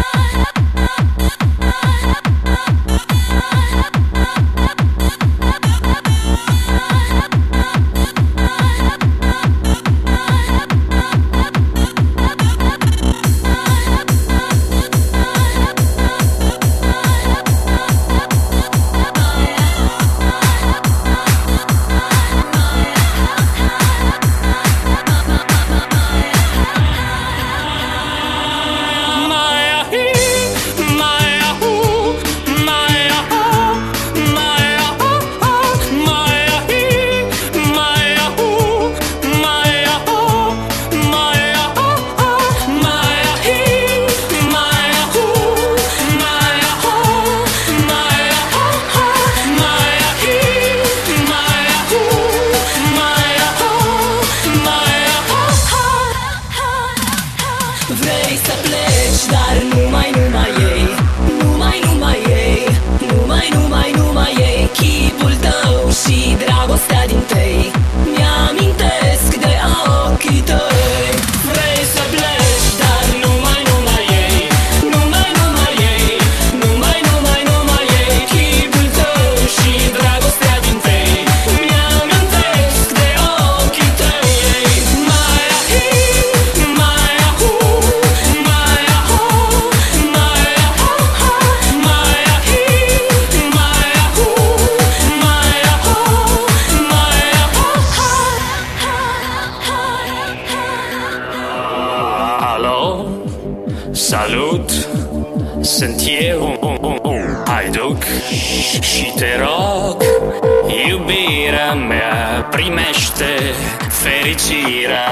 Salut, sunt eu, Haiduc, și te rog, iubirea mea, primește fericirea.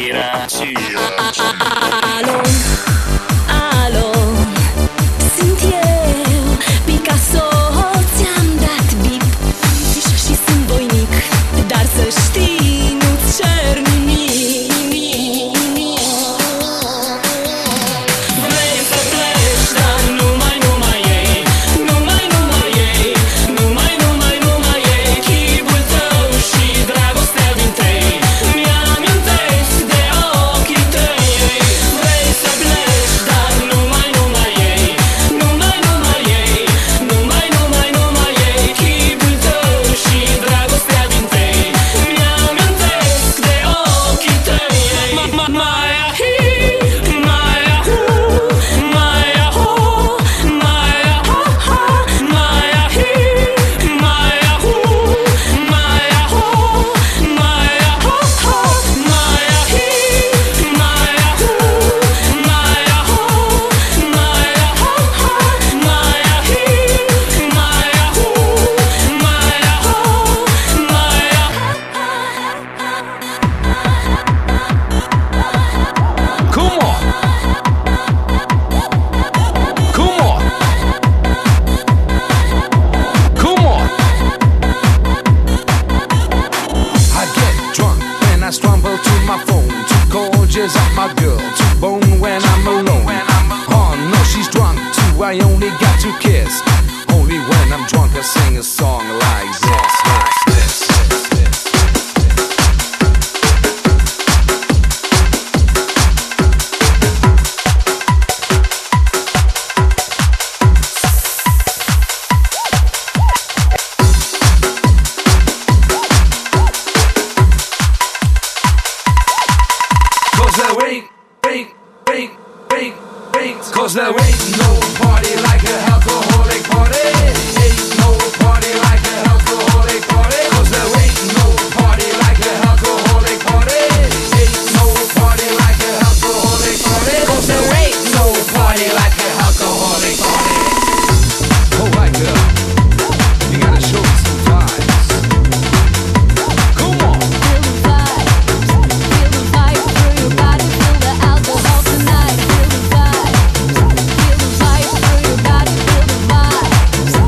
Alo, alo, sunt eu, Picasso, ți-am dat bip și sunt voinic, dar să știi, nu-ți cer nimic. Vrei să pleci, dar numai ei, numai ei, numai ei, chipul tău și dragostea din tei, mi-amintesc de ochii tăi. Vrei să pleci, dar numai ei, numai ei, numai ei, chipul tău și dragostea din tei, mi-amintesc de ochii tăi. I stumble to my phone, too gorgeous at my girl, too bone when I'm alone. Oh no, she's drunk too, I only got to kiss. Only when I'm drunk I sing a song like this. Cause there ain't no party like an alcoholic party. Ain't no party like an alcoholic party. Cause there ain't no party like an alcoholic party. Ain't no party like an alcoholic party. Cause there ain't no party like an alcoholic party. Alright girl, you gotta show me some vibes. Come on. Feel the vibe through your body, feel the alcohol tonight. Feel the vibe through your body, feel the vibe.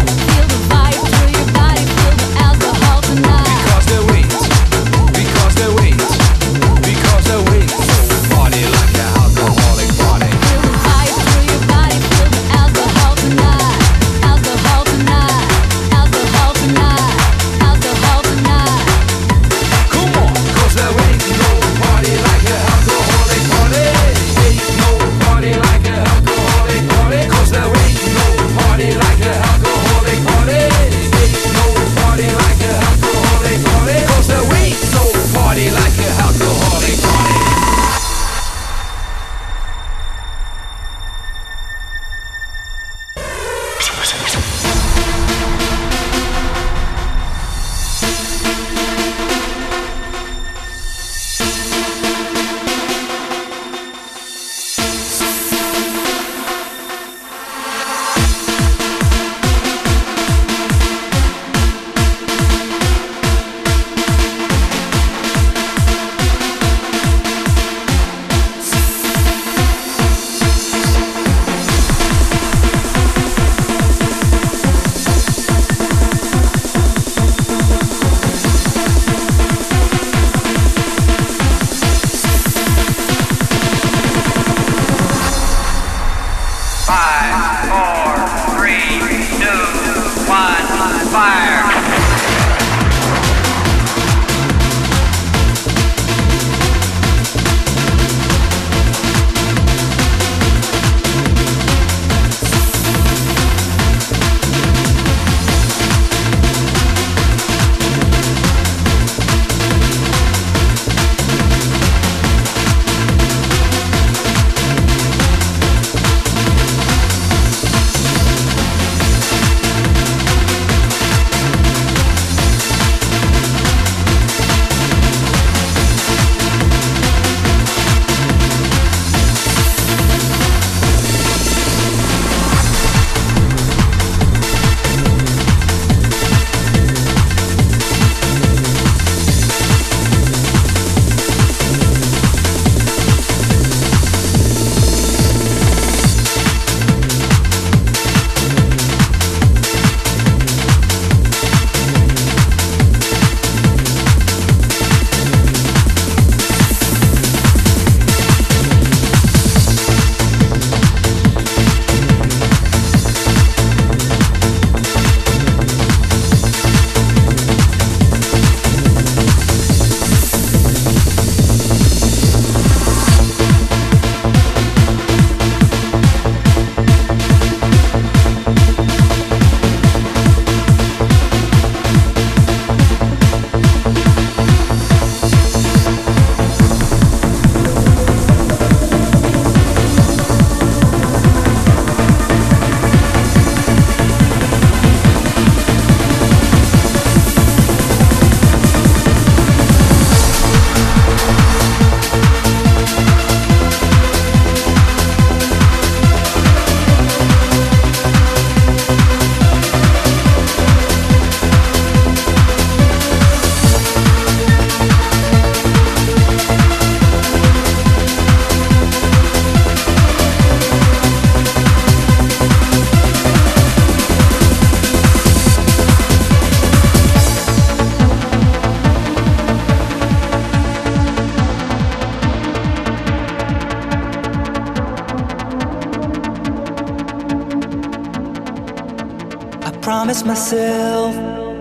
promised myself,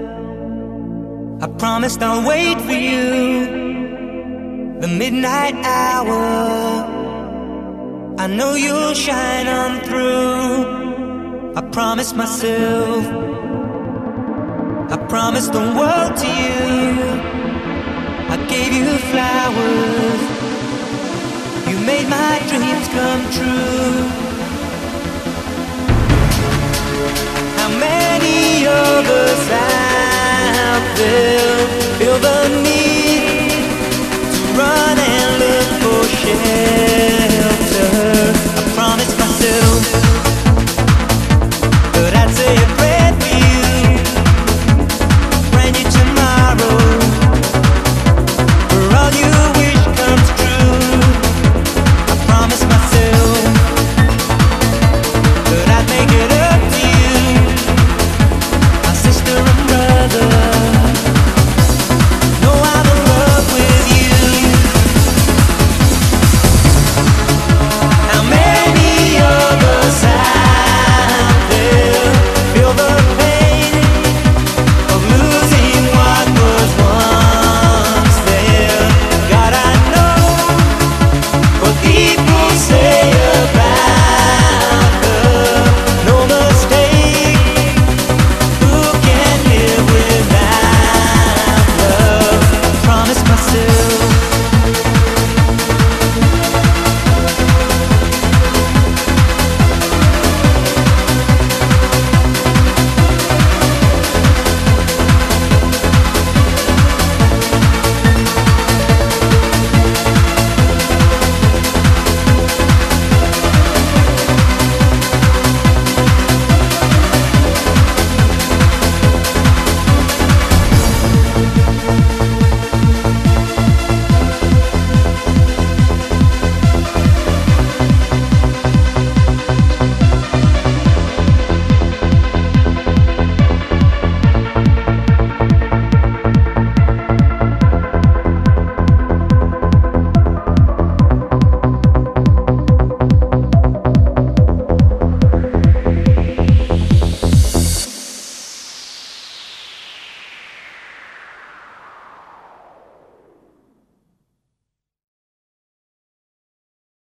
I promised I'll wait for you. The midnight hour, I know you'll shine on through. I promised myself, I promised the world to you. I gave you flowers, you made my dreams come true. How many of us out there feel the